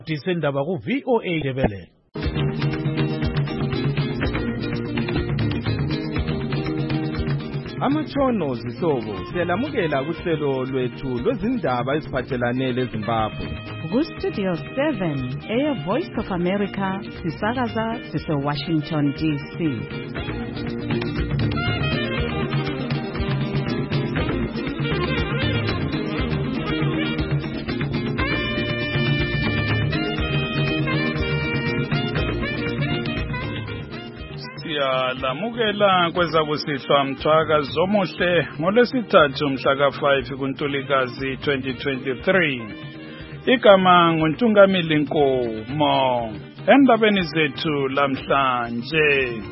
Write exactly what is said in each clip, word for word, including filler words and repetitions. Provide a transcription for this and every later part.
Disendaba ku V O A Ndebele. Amatshono zihlobo siyalamukela kuhlelo lwethu lwezindaba eziphathelane leZimbabwe. Ku Studio seven, Air Voice of America, sisakaza sise Washington D C. Lamukela kweza kusihlwa mthwaka zomuhle ngolwesithathu mhla ka five kuNtulikazi twenty twenty-three. Igama nguNtungamili Nkomo. Endabeni zethu lamhlanje,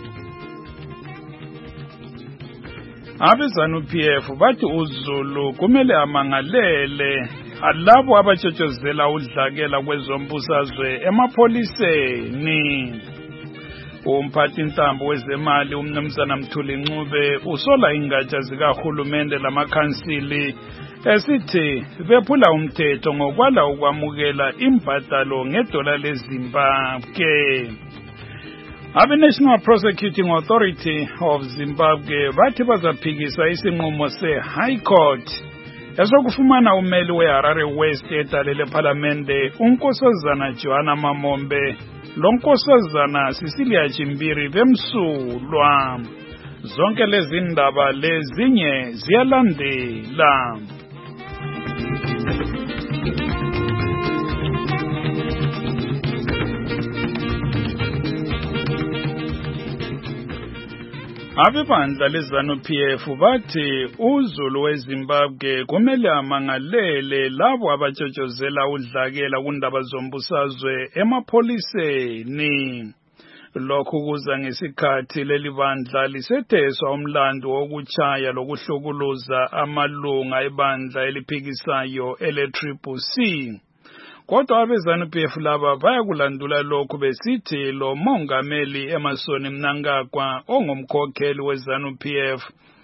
abezanu P F bathi uZulu kumele amangalele alabo abatshotshozela udlakela kwezombusazwe emapholiseni. Umphathi intambo wezemali umnumzana Mthuli Ncube usola ingatsha zikahulumende lamakhansili esithi bephula umthetho ngokwala ukwamukela imbadalo ngedola leZimbabwe. Abe National Prosecuting Authority of Zimbabwe bathi bazaphikisa isinqumo se-High Court esokufumana umeli weHarare West edalele parliamente uNkosazana Joanna Mamombe lonkosazana Cecilia Chimbiri bemsulwa. Zonke lezi ndaba lezinye ziyalandela. Abebandla leZanu P F bathi uZulu weZimbabwe kumele amangalele labo abatshotshozela udlakela kundaba zombusazwe emapholiseni. Lokhu kuza ngesikhathi leli bandla lisetheswa umlando wokuchaya lokuhlukuluza amalunga ebandla eliphikisayo ele-Triple C. Kodwa abezanu P F laba bayakulandula lokhu besithi lo mongameli Emmerson Mnangagwa ongumkhokheli weZanu P F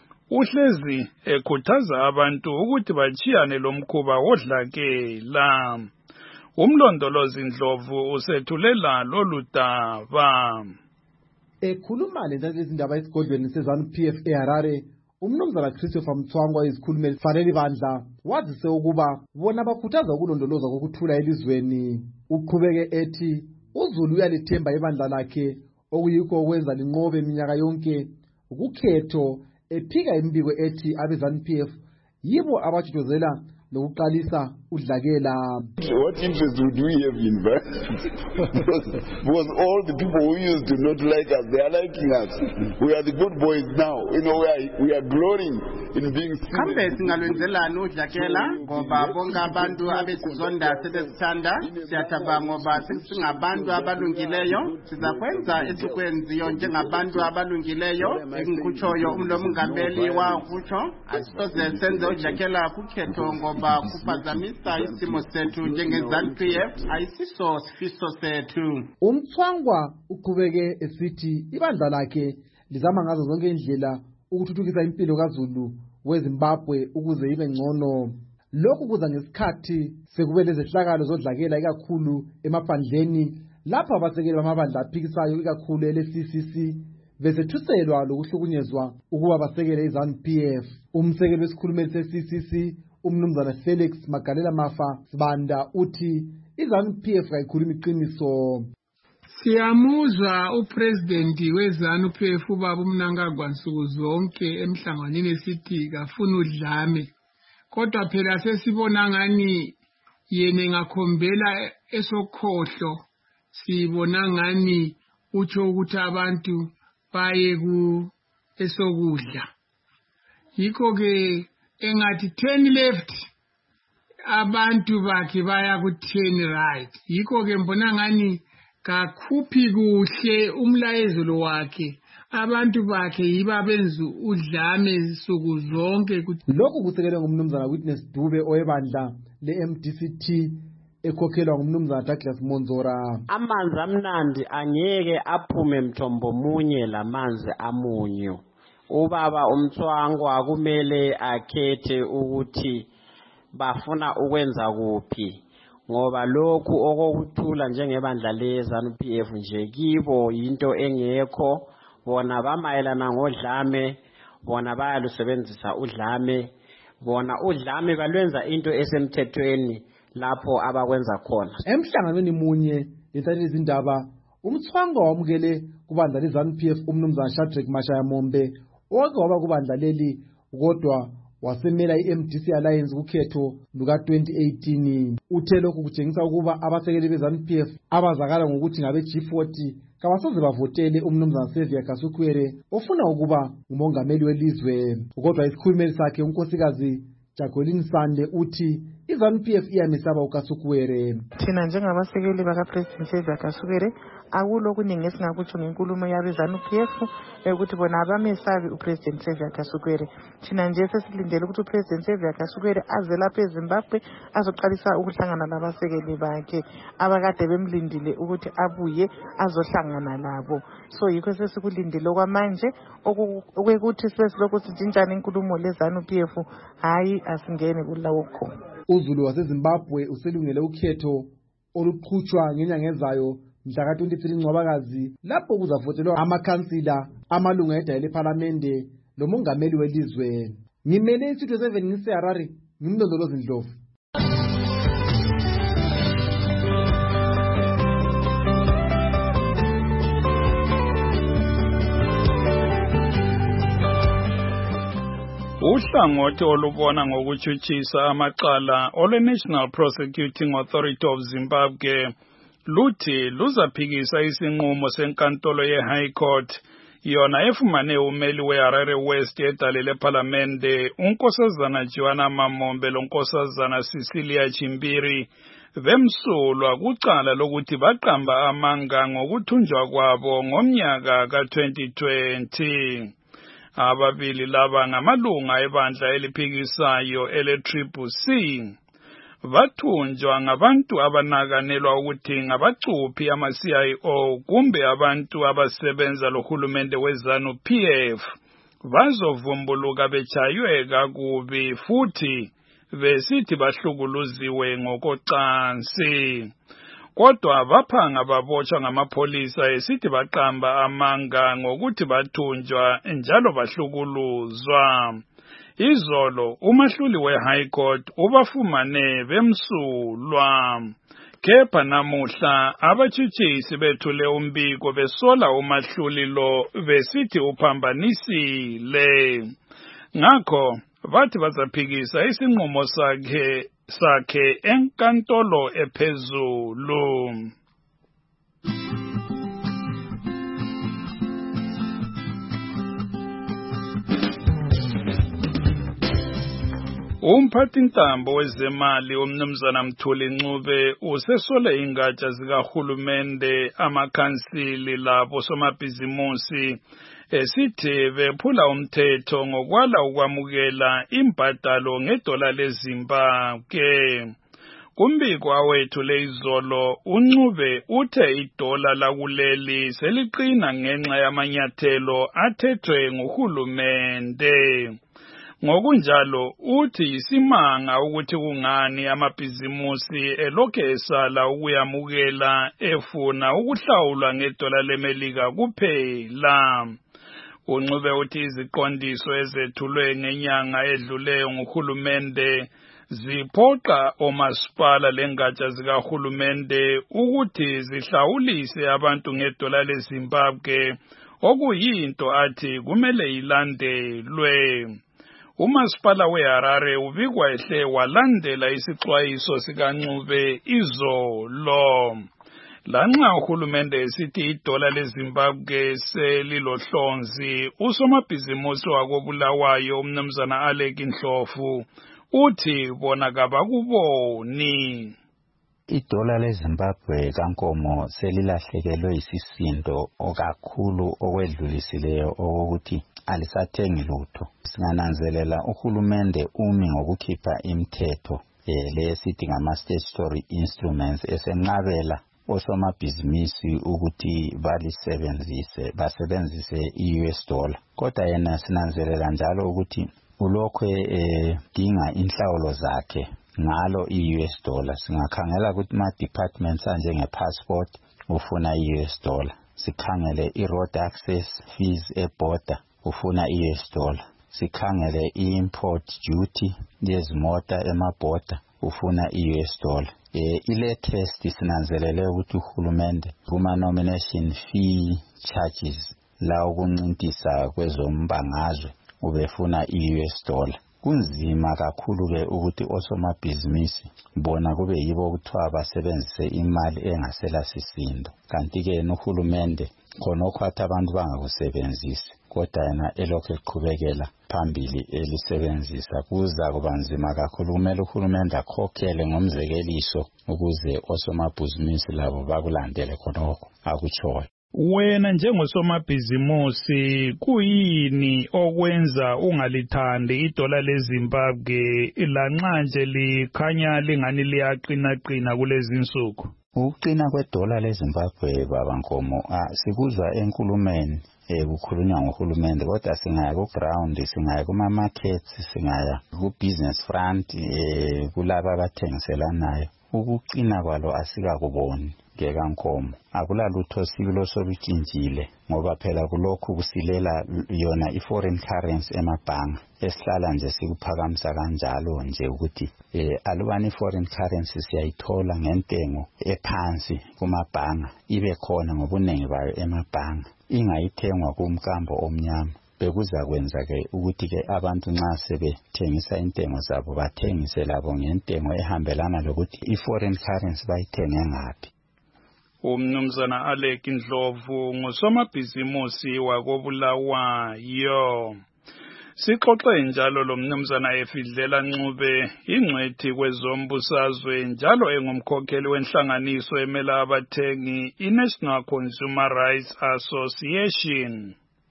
uhlezi ekhuthaza abantu ukuthi bachiyane lomkhuba wodlakela. Umlondolozi Ndlovu usethulela lolu daba. Ekhuluma lezi ndaba esigodlweni seZanu P F eHarare, umnumzana Christopher Mthwangwa izikhulumeli fanele bandla wazise ukuba bona bakhuthaza ukulondoloza kokuthula elizweni. Uqhubeke ethi uZulu uyalithemba ibandla lakhe okuyikho okwenza linqobe iminyaka yonke ukukhetho, ephika imibiko ethi abeZanu P F yibo abatshotshozela lokuqalisa udlakela. What interest would we have in that? because, because all the people who used to not like us, they are liking us. We are the good boys now. You know, we are, we are glorying in being seen. Kambe singalwenzelana udlakela ngoba bonke abantu abesizonda sebesithanda, siyathaba ngoba singabantu abalungileyo, sizakwenza esikwenziyo njengabantu abalungileyo. Engikutshoyo umlomongameli wakutsho asisoze senze udlakela kukhetho ngoba kuphazamisa isimo sethu njengeZanu P F ayisiso sifiso sethu. Umthwangwa uqhubeke esithi ibandla lakhe lizama ngazo zonke indlela ukuthuthukisa impilo kaZulu weZimbabwe ukuze ibe ngcono. Lokhu kuza ngesikhathi sekube lezehlakalo zodlakela ikakhulu emaphandleni lapha abasekeli bamabandla aphikisayo ikakhulu ele-C C C bezethuselwa lokuhlukunyezwa ukuba basekele iZanu P F. Umsekeli wesikhulumeli se-C C C umnumzana Felix Magalela Mafa Sibanda uthi iZanu P F ayikhuluma iqiniso. Siyamuzwa upresident weZanu P F ubaba uMnangagwa nsuku zonke emhlanganweni esithi kafuna udlame, kodwa phela sesibona ngani yena ngakhombela esokhohlo, sibona ngani utsho ukuthi abantu baye ku esokudla. Yikho ke engathi ten left abantu bakhe baya ku ten right. Yikho ke mbona ngani kakhuphi kuhle umlayezo lo wakhe, abantu bakhe yiba benzu udlame suku zonke. Lokhu kusekelwe ngumnumzana Witness Dube oyebandla le-M D C T ekhokhelwa ngumnumzana Douglas Monzora. Amanzi amnandi angeke aphume mthombo munye lamanzi amunyu. Ubaba uMthwangwa kumele akhethe ukuthi bafuna ukwenza kuphi. ngoba lokhu okokuthula njengebandla leZANU P F nje kibo into engekho. Bona bamayelana ngodlame, bona bayalusebenzisa udlame, bona udlame balwenza into esemthethweni lapho abakwenza khona. Emhlanganweni munye lenhlangano izindaba umthwangwa wamukele kubandla leZANU P F umnumzana Shadrack Mashaya Mombe oke waba kubandla leli kodwa wasemela i-M D C Alliance kukhetho luka twenty eighteen. Uthe lokhu kutshengisa ukuba abasekeli beZANU P F abazakala ngokuthi ngabe G forty kabasoze bavotele umnumzana Xavier Kasukwere ofuna ukuba ngumongameli welizwe. Kodwa isikhulumeli sakhe unkosikazi Jacqueline Sande uthi iZANU P F iyamesaba uKasukwere. Thina njengabasekeli bakaPresident Xavier Kasukwere akulo kuningi esingakutsho ngenkulumo yabeZANU P F ukuthi bona abamesabi uPresident Xavier Kasukwere. Thina nje sesilindele ukuthi uPresident Xavier Kasukwere aze lapha eZimbabwe azoqalisa ukuhlangana labasekeli bakhe abakade bemlindile ukuthi abuye azohlangana labo. So yikho sesikulindile kwamanje okwekuthi sesilokhu sijintshana inkulumo leZANU P F hayi asingene kulawo khona. uZulu waseZimbabwe uselungele ukhetho oluqhutshwa ngenyanga ezayo mhla ka twenty-three Ncwabakazi lapho kuzavotelwa amakhansila, amalunga edale leParlamente lomongameli welizwe. Ngimele isitho seven ngiseHarare ngimlondolozi Ndlovu. Uhlangothi olubona ngokutshutshisa amacala ole-National Prosecuting Authority of Zimbabwe luthi luzaphikisa isinqumo senkantolo ye-High Court yona efumane umeli we-Harare West edale leParlamente unkosazana Joanna Mamombe lonkosazana Cecilia Chimbiri bemsulwa kucala lokuthi baqamba amanga ngokuthunjwa kwabo ngomnyaka ka twenty twenty. Ababili laba ngamalunga ebandla eliphikisayo ele-Triple C. Bathunjwa ngabantu abanakanelwa ukuthi ngabacuphi ama-C I O kumbe abantu abasebenza lohulumende weZANU P F. Bazovumbuluka betshaywe kakubi futhi besithi bahlukuluziwe ngokocansi. Kodwa baphanga babotshwa ngamapholisa esithi baqamba amanga ngokuthi bathunjwa njalo bahlukuluzwa. Izolo umahluli we-High Court ubafumane bemsulwa. Kepha namuhla abatshutshisi bethule umbiko besola umahluli lo besithi uphambanisile. Ngakho bathi bazaphikisa isinqumo sakhe sakhe enkantolo ephezulu. Umphathintambo wezemali umnumzana Mthuli Ncube usesole ingatsha zikahulumende amakhansili labo somabhizimusi esithi bephula umthetho ngokwala ukwamukela imbadalo ngedola leZimbabwe. Kumbiko awethu lezolo uNcube uthe idola lakuleli seliqina ngenxa yamanyathelo athethwe nguhulumende. Ngokunjalo uthi isimanga ukuthi kungani amabhizimusi elokhe esala ukuyamukela efuna ukuhlawulwa ngedola leMelika kuphela. uNcube uthi iziqondiso ezethulwe ngenyanga edluleyo nguhulumende ziphoqa omasipala lengatsha zikahulumende ukuthi zihlawulise abantu ngedola leZimbabwe okuyinto athi kumele ilandelwe. Umasipala weHarare ubikwa ehle walandela isixwayiso sikaNcube izolo. Lanxa uhulumende esithi idola leZimbabwe selilohlonzi, usomabhizimusi wakobulawayo umnumzana Alec Ndlovu uthi bona kabakuboni. Idola leZimbabwe kankomo selilahlekelwe isisindo okakhulu okwedlulisileyo okokuthi alisathengi lutho. Singananzelela uhulumende umi ngokukhipha imithetho lesithi ngama-statutory instruments esenqabela osomabhizinisi ukuthi balisebenzise basebenzise i-U S dollar. Kodwa yena sinanzelela njalo ukuthi ulokhu edinga inhlawulo zakhe ngalo i-U S dollar. Singakhangela ukuthi ma departments njenge passport ufuna i-U S dollar. Sikhangele i-road access fees e-border ufuna i-U S dollar. Sikhangele i-import duty yezimota ema-border ufuna i-U S dollar. Eh i-latest sinanzelele ukuthi uhulumende kuma nomination fee charges la ukuncintisa kwezombangazwe ubefuna i-U S dollar. Kunzima kakhulu ke ukuthi osomabhizinisi bona kube yibo kuthiwa basebenzise imali engasela sisindo. Kanti ke uhulumende khona okwathi abantu bangakusebenzisi kodwa yena elokhu eqhubekela phambili elisebenzisa. Kuza kuba nzima kakhulu, kumele uhulumende akhokhele ngomzekeliso ukuze osomabhizinisi labo bakulandele khonokho akutshoyo. Wena njengosomabhizimusi kuyini okwenza ungalithandi idola leZimbabwe lanxa nje likhanya lingani liyaqina qina kulezi insuku? Ukuqina kwedola leZimbabwe baba Nkomo sikuzwa enkulumeni ekukhulunywa ngohulumende, kodwa singaya ku ground, singaya kuma markets, singaya ku business front kulaba abathengiselanayo. Ukuqina kwalo asikakuboni ngeka Nkomo. Akulalutho sibilo solutshintshile ngoba phela kulokhu kusilela yona i-foreign currency emabhanga esihlala nje sikuphakamisa kanjalo nje ukuthi eh alubani foreign currency siyayithola ngentengo ephansi kumabhanga ibe khona ngobunengi bayo emabhanga ingayithengwa kumkambo omnyama. Bekuza kwenza ke ukuthi ke abantu nxa sebethengisa intengo zabo bathengise labo ngentengo ehambelana lokuthi i-foreign currency bayithenge ngaphi. Umnumzana Alec Ndlovu ngusomabhizimusi wakobulawayo. Sixoxe njalo lo mnumzana Efidlela Ncube ingcwethi kwezombusazwe njalo engumkhokheli wenhlanganiso emela abathengi i-National Consumer Rights Association.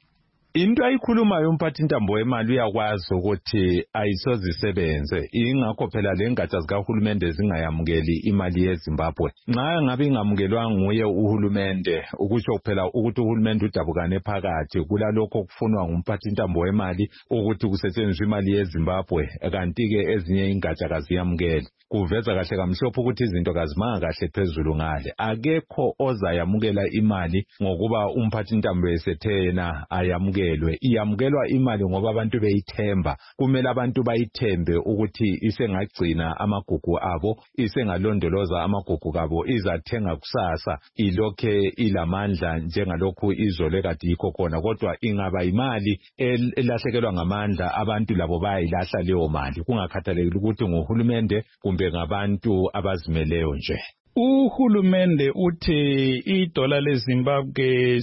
Into ayikhulumayo umphathintambo wemali uyakwazi ukuthi ayisozisebenze, ingakho phela lengatsha zikahulumende zingayamukeli imali yeZimbabwe. Nxa ngabe ingamukelwa nguye uhulumende, ukusho phela ukuthi uhulumende udabukane phakathi kulalokho okufunwa ngumphathintambo wemali ukuthi kusetshenziswe imali yeZimbabwe, kanti ke ezinye ingatsha kaziyamukeli. Kuveza kahle kamhlophe ukuthi izinto kazimanga kahle phezulu ngale. Akekho ozayamukela imali ngokuba umphathintambo esethe yena ayamukelwe. Iyamukelwa imali ngoba abantu beyithemba. Kumele abantu bayithembe ukuthi isengagcina amagugu abo, isengalondoloza amagugu abo, izathenga kusasa ilokhe ilamandla njengalokhu izole kade yikho khona. Kodwa ingaba imali elahlekelwa ngamandla, abantu labo bayilahla leyo mali, kungakhathalekile ukuthi nguhulumende kumbe ngabantu abazimeleyo nje. Uhulumende uthi idola leZimbabwe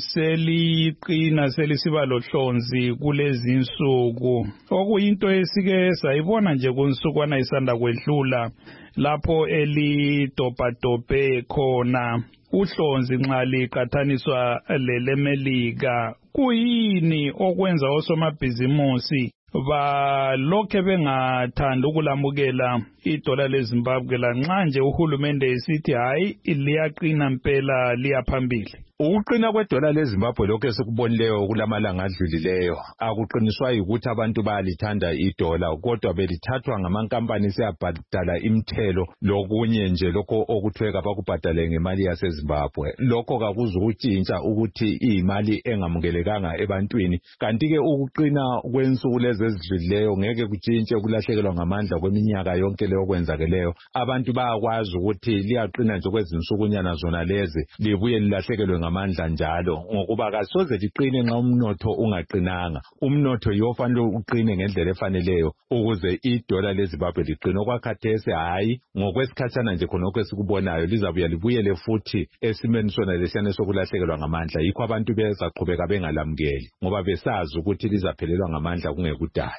seliqina selisiba lohlonzi kulezi insuku, okuyinto esike sayibona nje kunsukwana isanda kwedlula lapho elidobhadobhe khona uhlonzi nxa liqathaniswa lelemelika. Kuyini okwenza osomabhizimusi balokhe bengathanda ukulamukela idola leZimbabwe lanxa nje uhulumende esithi hayi liyaqina impela liyaphambili? Ukuqina kwedola leZimbabwe lokho esikubonileyo kulamalanga adlulileyo akuqiniswa ukuthi abantu bayalithanda idola, kodwa belithathwa ngamankampani siyabhadala imthelo lokunye nje lokho okuthweka bakubhadale ngemali yaseZimbabwe. Lokho kakuzukutshintsha ukuthi imali engamukelekanga ebantwini, kanti ke ukuqina kwensuku lezi ezidlulileyo ngeke kutshintshe kulahlekelwa ngamandla kweminyaka yonke leyo kwenzakeleyo. Abantu bayakwazi ukuthi liyaqina nje kwezinsukunyana zona lezi libuye lilahlekelwe ngamandla njalo, ngokuba kasoze liqine nxa umnotho ungaqinanga. Umnotho yofanele uqine ngendlela efaneleyo ukuze idola leZimbabwe liqine. Okwakhathesi hayi ngokwesikhatshana nje khonokho esikubonayo lizabuya libuyele futhi esimeni sona lesiyana sokulahlekelwa ngamandla. Yikho abantu bezaqhubeka bengalamukeli ngoba besazi ukuthi lizaphelelwa ngamandla kungekudala.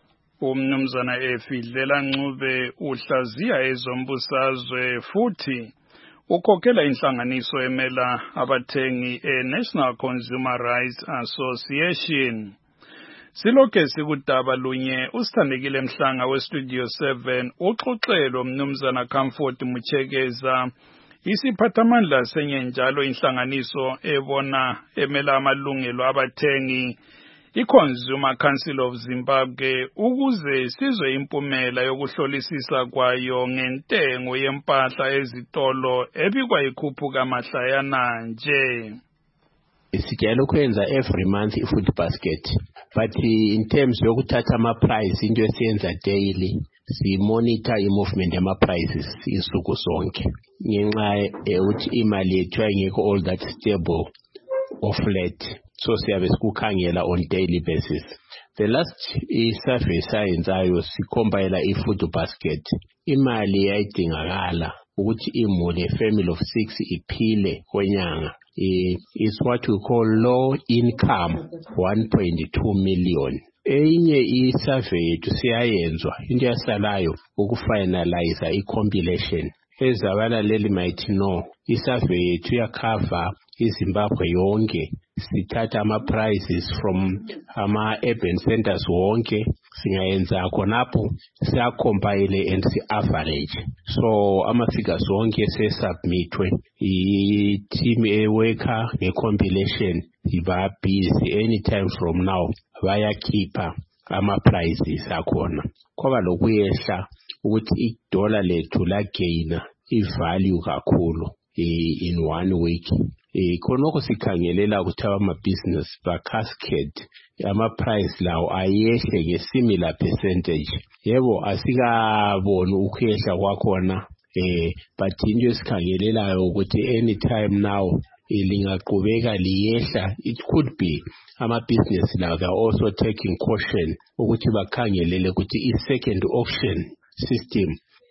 Umnumzana Efidlela Ncube uhlaziya ezombusazwe futhi ukhokhela inhlanganiso emela abathengi e-National Consumer Rights Association. Silokhe sikudaba lunye usithandekile Mhlanga we-Studio seven uxoxelo mnumzana Comfort Muchekeza isiphathamandla senye njalo inhlanganiso ebona emela amalungelo abathengi i-Consumer Council of Zimbabwe ukuze sizwe impumela yokuhlolisisa kwayo ngentengo yempahla ezitolo ebikwa ikhuphuka mahlayana nje. Sijayele ukwenza every month i-food basket, but in terms yokuthatha ama-price into esiyenza daily si-monitor i-movement yama-prices isuku sonke ngenxa ukuthi imali yethu ayingekho all that stable or flat, so siyabe sikukhangela on daily basis. The last i-survey sayenzayo sicompile i-food basket, imali yayidingakala ukuthi imuli a-family of six iphile kwenyanga is what we call low income one point two million. Enye i-survey yethu siyayenzwa into yasalayo ukufinalize i-compilation. Ezabalaleli might know i-survey yethu yakhava iZimbabwe yonke, sithatha ama-prices from ama-urban centers wonke, singayenza khonapho siyacompile and si-average. So ama-figures wonke se-submitwe, i-team e-worker nge-compilation iba busy anytime from now bayakhipha ama-prices akhona. Kwaba lokuyehla ukuthi idola lethu lagaina i-value kakhulu in one week. Khonoko sikhangelela ukuthi ama-business ba-cascade ama-price lawo ayehle nge-similar percentage. Yebo asikaboni ukuyehla kwakhona, eh but into esikhangelelayo ukuthi anytime now lingaqhubeka liyehla. It could be ama-business lawo they are also taking caution ukuthi bakhangelele ukuthi i-second auction system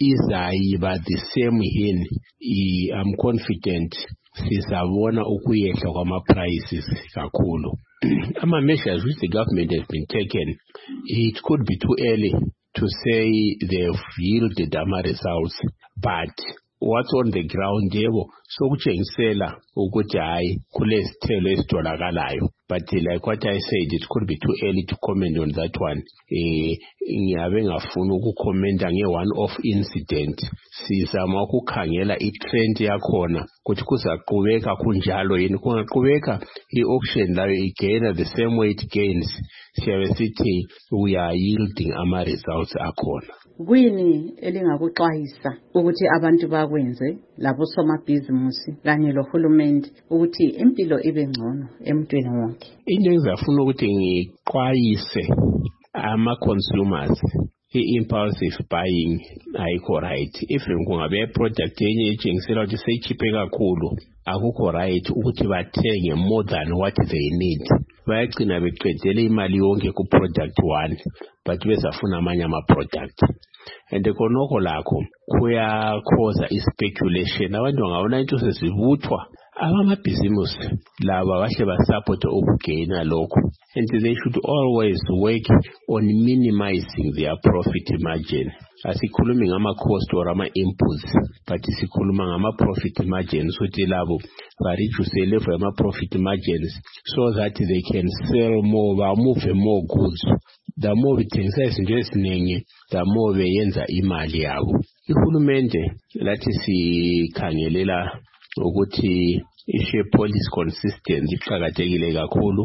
izayiba the same yini. I'm confident sizabona ukuyehla kwama-prices kakhulu. Ama-measures which the government has been taken, it could be too early to say they've yielded ama-results, but what's on the ground yebo sokutshengisela ukuthi hayi kulesithelo esitholakalayo. But like what I said, it could be too early to comment on that one. Eh ngiyabe ngafuna ukukhomenta nge-one off incident. Sizama ukukhangela i-trend yakhona ukuthi kuzaqhubeka kunjalo yini. Kungaqhubeka i-auction layo igain the same way it gains, siyabe sithi we are yielding ama-results akhona. Kwini elingakuxwayisa ukuthi abantu bakwenze labo somabhizinisi kanye lohulumende ukuthi impilo ibe ngcono emntwini wonke? Into engizafuna ukuthi ngiqwayise ama-consumers, i-impulsive buying ayikho right. If kungabe product yenye etshengisela ukuthi seyichiphe kakhulu, akukho right ukuthi bathenge more than what they need. Bayagcina beqedele imali yonke ku product one but bezafuna amanye ama-product. And khonoko lakho kuya cause i-speculation. Abantu bangabona into sezivuthwa abamabhizimusi laba bahle basapota ukugena lokho, and they should always work on minimizing their profit margin. Asikhulumi ngama-cost or ama-inputs, but sikhuluma ngama-profit margins ukuthi labo ba-reduce level yama-profit margins so that they can sell more, ba-move more goods. The more bithengisa izinto eziningi, the more beyenza imali yabo. Ihulumende lathi sikhangelela ukuthi i-share policy consistent iqhakathekile kakhulu.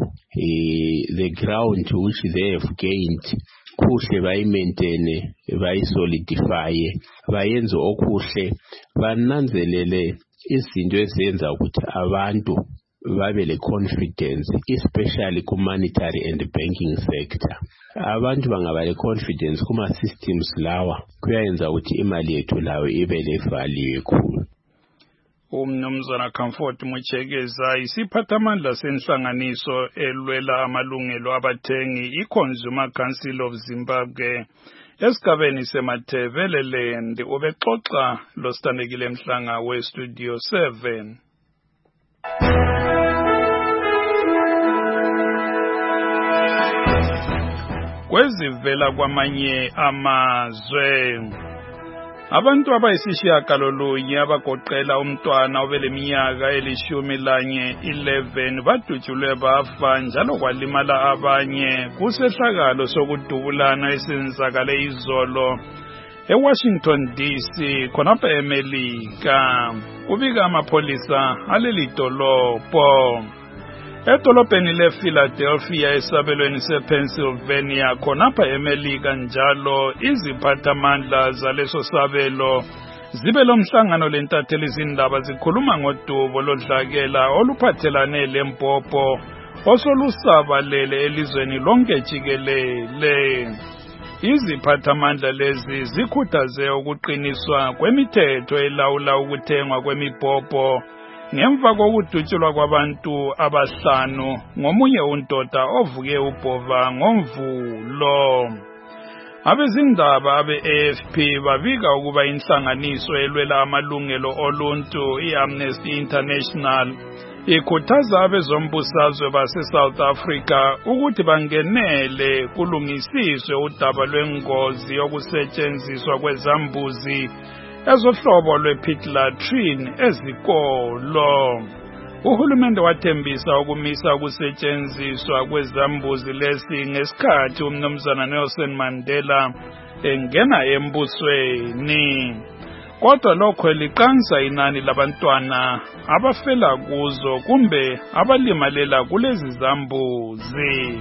The ground which they have gained kuhle bayi-maintain, bayi-solidify, bayenze okuhle, bananzelele izinto ezenza ukuthi abantu babe le confidence, especially ku monetary and banking sector. Abantu bangaba le confidence kuma systems lawa kuyayenza ukuthi imali yethu lawo ibe le value ekhulu. Umnumzana Comfort Muchegeza, isiphathamandla senhlanganiso elwela amalungelo abathengi i-Consumer Council of Zimbabwe esigabeni seMathebeleland, ubexoxa lo Standekile Mhlanga we Studio seven. Kwezivela kwamanye amazwe, abantu abayisishiyagalolunye abagoqela umntwana obeleminyaka elishumi lanye eleven badutshulwe bafa njalo kwalimala abanye kusehlakalo sokudubulana esenzakale izolo eWashington D C khonapha eMelika. Kubika amapolisa aleli dolobho. Edolobheni lePhiladelphia esabelweni sePennsylvania khonapha eMelika njalo iziphathamandla zaleso sabelo zibe lomhlangano lentatheli izindaba zikhuluma ngodubo lodlakela oluphathelane lempopho osolusabalele elizweni lonke jikelele. Iziphathamandla lezi zikhuthaze ukuqiniswa kwemithetho elawula ukuthengwa kwemipopho ngemva kokudutshulwa kwabantu abahlanu ngomunye undoda ovuke ubhova ngomvulo. Abezindaba abe-A F P babika ukuba inhlanganiso elwela amalungelo oluntu i-Amnesty International ikhuthaza abezombusazwe base-South Africa ukuthi bangenele kulungisiswe udaba lwengozi yokusetshenziswa kwezambuzi ezohlobo lwe-pit latrine ezikolo. Uhulumende wathembisa ukumisa ukusetshenziswa kwezambuzi lesi ngesikhathi umnumzana Nelson Mandela engena embusweni. Kodwa lokho liqansa inani labantwana abafela kuzo kumbe abalimalela kulezi zambuzi.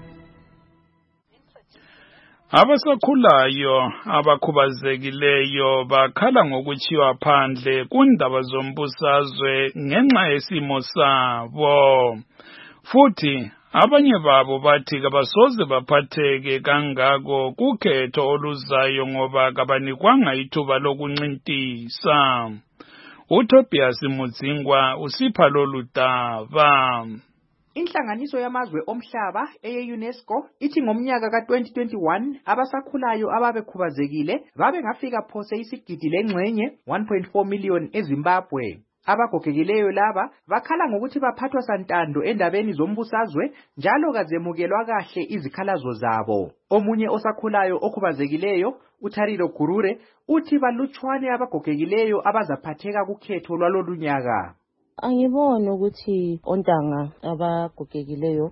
Abasakhulayo abakhubazekileyo bakhala ngokuchiwa phandle kundaba zombusazwe ngenxa yesimo sabo. Futhi abanye babo bathi kabasoze baphatheke kangako kukhetho oluzayo ngoba kabanikwanga ithuba lokuncintisa. uTobias Mudzingwa usipha lolu daba. Inhlanganiso yamazwe omhlaba eye-UNESCO ithi ngomnyaka ka twenty twenty-one abasakhulayo ababekhubazekile babe ngafika phose isigidi lengxenye one point four million eZimbabwe. Abagogekileyo laba bakhala ngokuthi baphathwa santando endabeni zombusazwe njalo kazemukelwa kahle izikhalazo zabo. Omunye osakhulayo okhubazekileyo uThariro Gurure uthi balutshwane abagogekileyo abazaphatheka kukhetho lwalolunyaka. Angibona ukuthi ontanga abagogekileyo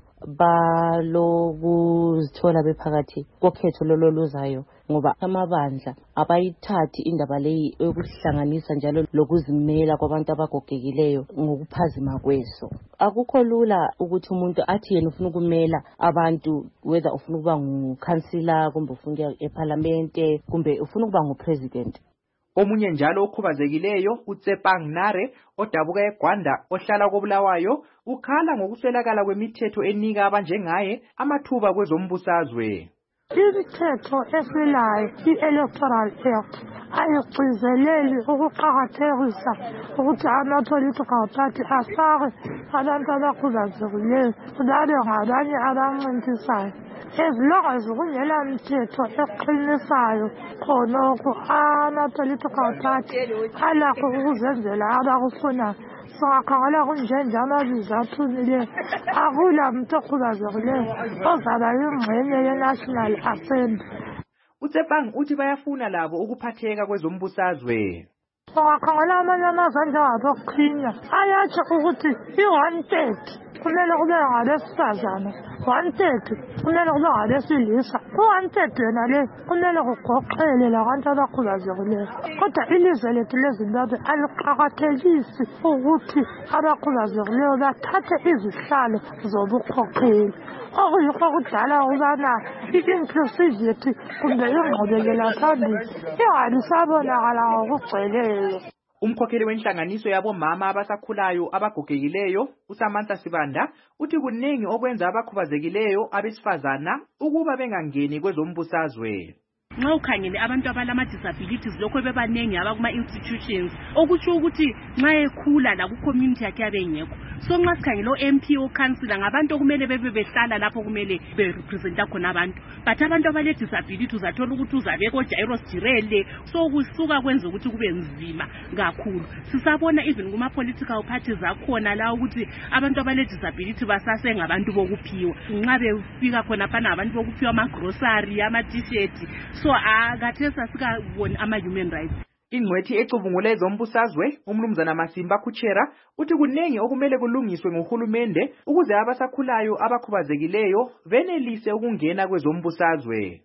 balokuzithola bephakathi kokhetho lololuzayo ngoba amabandla abayithathi indaba leyi yokuhlanganisa njalo lokuzimela kwabantu abagogekileyo ngokuphazima kweso. Akukho lula ukuthi umuntu athi yena ufuna ukumela abantu, whether ufuna ukuba ngukhansila kumbe ufuna ukuya eParliamente kumbe ufuna ukuba ngupresident. Omunye njalo okhubazekileyo uTsepang Nare odabuka eGwanda ohlala koBulawayo ukhala ngokuswelakala kwemithetho enika abanjengaye amathuba kwezombusazwe. Imithetho esilayo i-Electoral Act ayigcizeleli ukuqakathekisa ukuthi ama-political party afake abantu abakhubazekileyo babe ngabanye abancintisayo. As long as kungela mithetho eqinisayo khonokho ama-political party alakho ukuzenzela abakufunayo. Singakhangela kunjenje amabizo athunileyo akula muntu okhubazekileyo ozaba yingxenye ye-National Assembly. uTsepang uthi bayafuna labo ukuphatheka kwezombusazwe. Singakhangela amanye amazwe anjengaboKenya ayatsho ukuthi i-one third kumele kube ngabesifazane, one third kumele kube ngabesilisa, u-one third yena le kumele kugoqele labantu abakhubazekileyo. Kodwa ilizwe lethu leZimbabwe aliqakathekisi ukuthi abakhubazekileyo bathathe izihlalo zobukhokheli. Okuyikho kudala ukubana i-inclusivity kumbe ingqubekela phambili ingabi sabonakala ngokugcweleyo. Umkhokheli wenhlanganiso yabomama abasakhulayo abagogekileyo uSamantha Sibanda uthi kuningi okwenza abakhubazekileyo abesifazana ukuba bengangeni kwezombusazwe. Nxa ukhangele abantu abalama disabilities lokho bebanengi abakuma institutions okutsho ukuthi nxa ekhula la ku community yakhe abengekho. So nxa sikhangele o-M P o councilor ngabantu okumele bebe behlala lapho kumele be representa khona abantu. But abantu abale disabilities uzathola ukuthi uzabe ko Jairus Jirele so kusuka kwenza ukuthi kube nzima kakhulu. Sisabona even kuma political parties akhona la ukuthi abantu abale disabilities basase ngabantu bokuphiwa. Nxa befika khona pana abantu bokuphiwa ama grocery, ama t-shirt. So akathesa sikabona ama human rights. Ingcwethi ecubungule ezombusazwe umnumzana Masimba Kuchera uthi kunengi okumele kulungiswe ngohulumende ukuze abasakhulayo abakhubazekileyo benelise ukungena kwezombusazwe.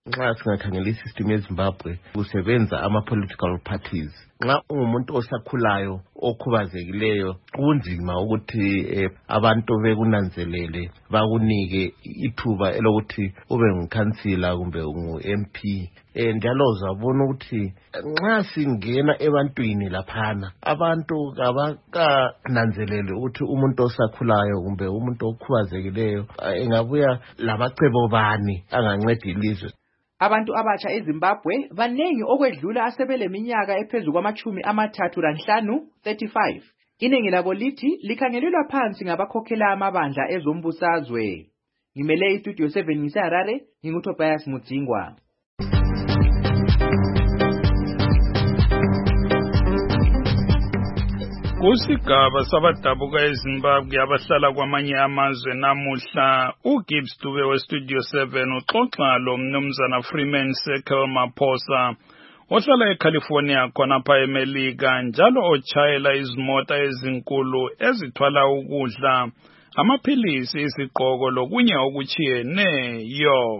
nxa singakhangela isystem yeZimbabwe kusebenza ama-political parties. Nxa ungumuntu osakhulayo okhubazekileyo kunzima ukuthi eh, abantu bekunanzelele bakunike ithuba elokuthi ube ngukhansila kumbe ungu-M P. Eh, njalo uzabona ukuthi nxa singena ebantwini laphana abantu abakananzelele ukuthi umuntu osakhulayo kumbe umuntu okhubazekileyo engabuya lamacebo bani anganceda ilizwe. Abantu abatsha eZimbabwe banengi okwedlula asebeleminyaka ephezulu kwamachumi amathathu lanhlanu thirty-five. Iningi labo lithi likhangelelwa phansi ngabakhokhela amabandla ezombusazwe. Ngimele istudio seven ngiseHarare, nginguTobias Mudzingwa. Kusigaba sabadabuka eZimbabwe abahlala kwamanye amazwe namuhla, uGibbs Dube westudio seven uxoxa lo mnumzana Freeman Circle Maphosa ohlala eCalifornia khonapha eMelika, njalo otshayela izimota ezinkulu ezithwala ukudla, amaphilisi, isigqoko lokunye okutshiyeneyo.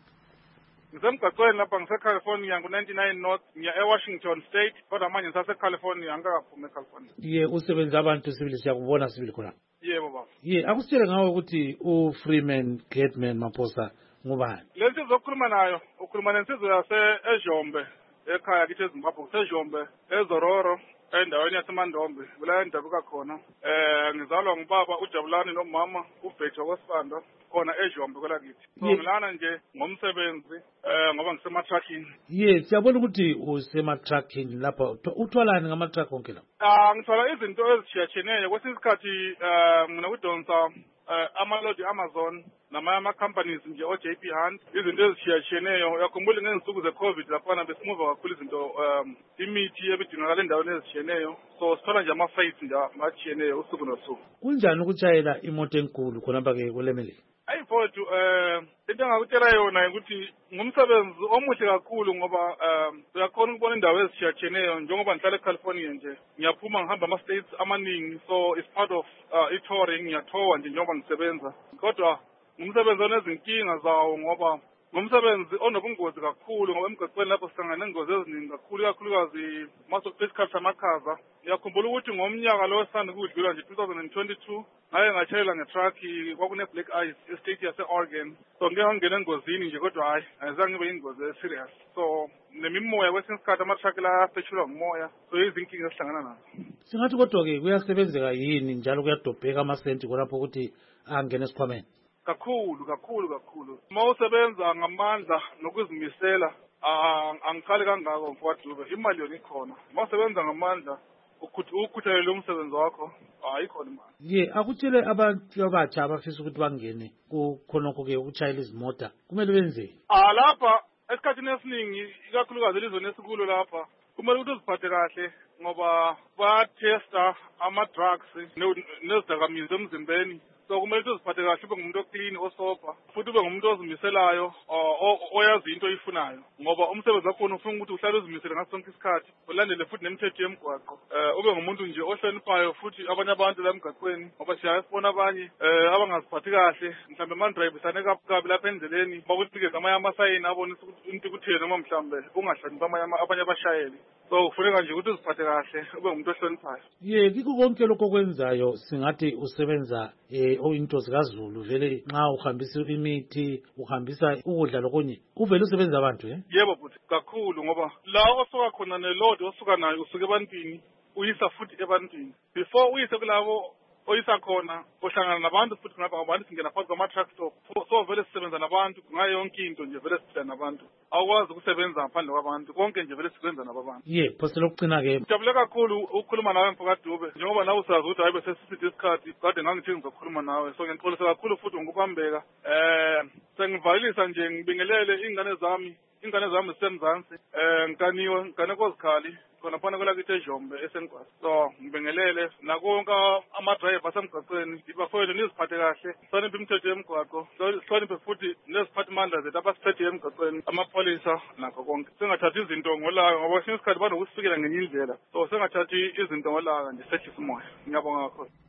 Ngisemgaqweni lapha ngise-California ngu-ninety-nine North, ngiya e-Washington State, kodwa manje ngisase-California, angikaphumi e-California. Ye usebenza abantu sibili siyakubona sibili khona. Yebo baba. Ye akusitshele ngawe ukuthi uFreeman Gateman Maphosa ngubani? Le nsizwa okhuluma nayo, ukhuluma nensizwa yase-eJombe, ekhaya kithi eZimbabwe, kusejombe, eZororo, endaweni yaseMandombe, kula endabuka khona. Eh ngizalwa ngubaba uJabulani nomama uBhethu wakwasibanda khona eJombe kwelakithi. So ngilana nje ngomsebenzi eh ngoba ngisema-trucking. Ye siyabona ukuthi usema-trucking lapha, uthwalani ngama-truck onke la? Ah ngithwala izinto ezitshiyatshiyeneyo, kwesinye isikhathi eh mina kudonsa amalodi Amazon namanye ama-companies nje o-J P Hunt, izinto ezitshiyatshiyeneyo. Uyakhumbula ngezinsuku ze-COVID laphana besimuva kakhulu izinto um imithi ebidingakala endaweni ezitshiyeneyo, so sithola nje ama-freight nje atshiyeneyo usuku nosuku. Kunjani ukutshayela imoto enkulu khonapha-ke kweLemelika? Hayi mfowethu, eh into engakutshela yona ukuthi ngumsebenzi omuhle kakhulu ngoba um uyakhona ukubona indawo ezitshiyatshiyeneyo. Njengoba ngihlala eCalifornia nje, ngiyaphuma ngihamba ama-states amaningi, so it's part of uh, i-touring, ngiyathowa nje njengoba ngisebenza. Kodwa ngumsebenzi onezinkinga zawo ngoba ngumsebenzi onobungozi kakhulu, ngoba emgaqweni lapho sihlangana nengozi eziningi kakhulu, ikakhulukazi masokusikhathi samakhaza. Ngiyakhumbula ukuthi ngomnyaka lo esanda kudlula nje two thousand twenty-two ngake ngatshayela ngetruck kwakune-black ice estate yase-Oregon. So ngeke ngangena engozini nje, kodwa hayi ayizange ngibe ingozi e-serious. So nemimoya kwesinye isikhathi ama-truck la afetshulwa ngumoya, so izinkinga esihlangana nazo. Singathi kodwa-ke kuyasebenzeka yini njalo kuyadobheka amasenti khonapho ukuthi angene esikhwameni? Kakhulu kakhulu kakhulu uma usebenza ngamandla nokuzimisela, angikhali kangako mfowethu, imali yona ikhona. Uma usebenza ngamandla ukukhuthalela umsebenzi wakho, ayikhona imali. Ye akutshele abantu abatsha abafisa ukuthi bangene kukhonokho-ke ukutshayela izimota kumele benzeni? Ah lapha esikhathini esiningi, ikakhulukazi elizweni esikulo lapha, kumele ukuthi uziphathe kahle ngoba bayathesta ama-drugs nezidakamizwa emzimbeni. So kumele ukuthi uziphathe kahle, ube ngumuntu oclean, osobha, futhi ube ngumuntu ozimiselayo, oyazi into oyifunayo, ngoba umsebenzi wakho ufuna ukuthi uhlale uzimisele ngaso sonke isikhathi, ulandele futhi nemithetho yemgwaqo. Eh ube ngumuntu nje ohloniphayo futhi abanye abantu la emgaqweni, ngoba siyasibona abanye eh abangaziphathi kahle, mhlambe mandrivesane kabi lapha endleleni, bakucike ngamanye amasayini abonisa ukuthi into kutheni noma mhlambe ungahloniphi abanye abashayeli. So kufuneka nje ukuthi uziphathe kahle, ube ngumuntu ohloniphayo. Ye kiko konke lokho kwenzayo singathi usebenza eh into zikaZulu, vele nxa uhambisa imithi, uhambisa ukudla lokunye, uvele usebenza abantu eh? Yebo futhi kakhulu, ngoba la osuka khona nelodi osuka nayo usuke ebantwini uyisa futhi ebantwini. Before uyise kulabo oyisa khona uhlangana nabantu futhi ngapha ngabantu singena phakathi kwama-truck stop. So vele sisebenza nabantu ngayo yonke into nje, vele siphila nabantu. Awukwazi ukusebenza ngaphandle kwabantu, konke nje vele sikwenza nabantu. Ye phose lokugcina-ke ngijabule kakhulu ukukhuluma nawe mfokadube, njengoba nawe usazi ukuthi hayi bese sisithi isikhathi kade ngangithi ngizokhuluma nawe. So ngixolisa kakhulu futhi ngokubambeka. Eh sengivalisa nje ngibingelele ingane zami, ingane zami zisemzansi, eh ngikaniwe ngane kozikhali khona phana kwelakithi eJombe eSenkwasi. So ngibingelele nakonke ama-driver asemgaqweni, bafowethu niziphathe kahle, hloniphe imithetho yemgwaqo, hloniphe futhi neziphathimandla zethu abasiphethe emgaqweni, amapholisa nakho konke. Singathathi izinto ngolaka ngoba kwesinye isikhathi banokusifikela ngenye indlela, so singathathi izinto ngolaka nje, sehlise umoya. Ngiyabonga kakhulu.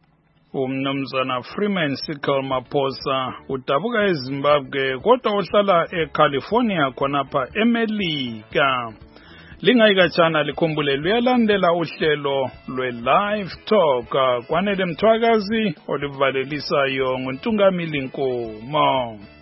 umnumzana Freeman Sickle Maphosa udabuka eZimbabwe kodwa uhlala eCalifornia khonapha eMelika. Lingayikatshana likhumbule luyalandela uhlelo lwe-Live Talk kwanele Mthwakazi oluvalelisayo nguNtungamili Nkomo.